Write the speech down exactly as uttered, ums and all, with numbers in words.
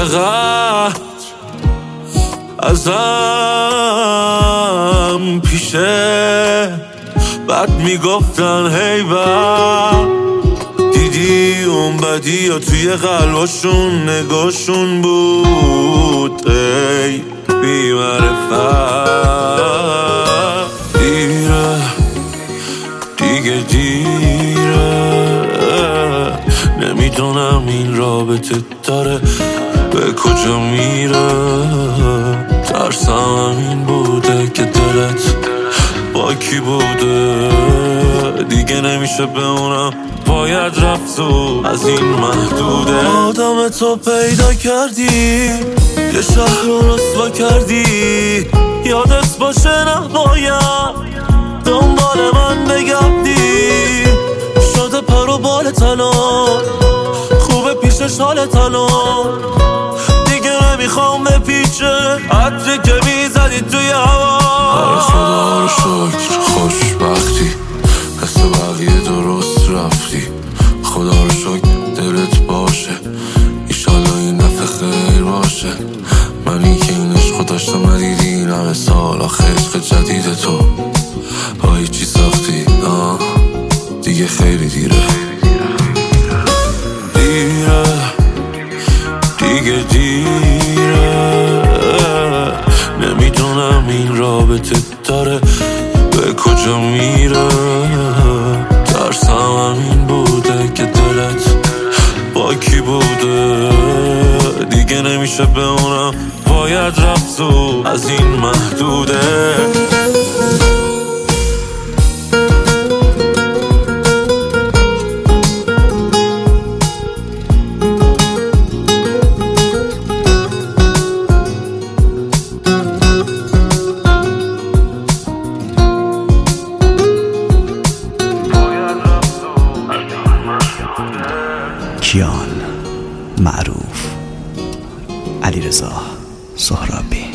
چقدر ازم پیشه بعد میگفتن هی بر دیدی اون بدی یا توی قلباشون نگاشون بود ای بی معرفت. دیره دیگه دیره نمیدونم این رابطه داره به کجا میره. ترسم این بوده که دلت با کی بوده دیگه نمیشه بمونم باید رفت و از این محدوده. آدم تو پیدا کردی یه شهر رو رسوا کردی یادت باشه نباید دنبال من بگردی. شده پر و بال تنها خوبه پیشش حال تنها دیگه نمیخوام بپیچه عطری که میزدی توی هوا. آره خدا رو شکر خوشبختی مثل بقیه درست رفتی. خدا رو شکر دلت باشه ایشالله این دفعه خیر باشه. من این که این عشق داشتم ندیدی این همه سال آخه عشق جدید تو هایی چی ساختی آه دیگه خیلی دیره. دیره دیگه دیره نمیدونم این رابطه داره به کجا میره. ترسم همین بوده که دلت با کی بوده دیگه نمیشه بمونم باید رفت و از این محدوده. کیان معروف، علیرضا سهرابی.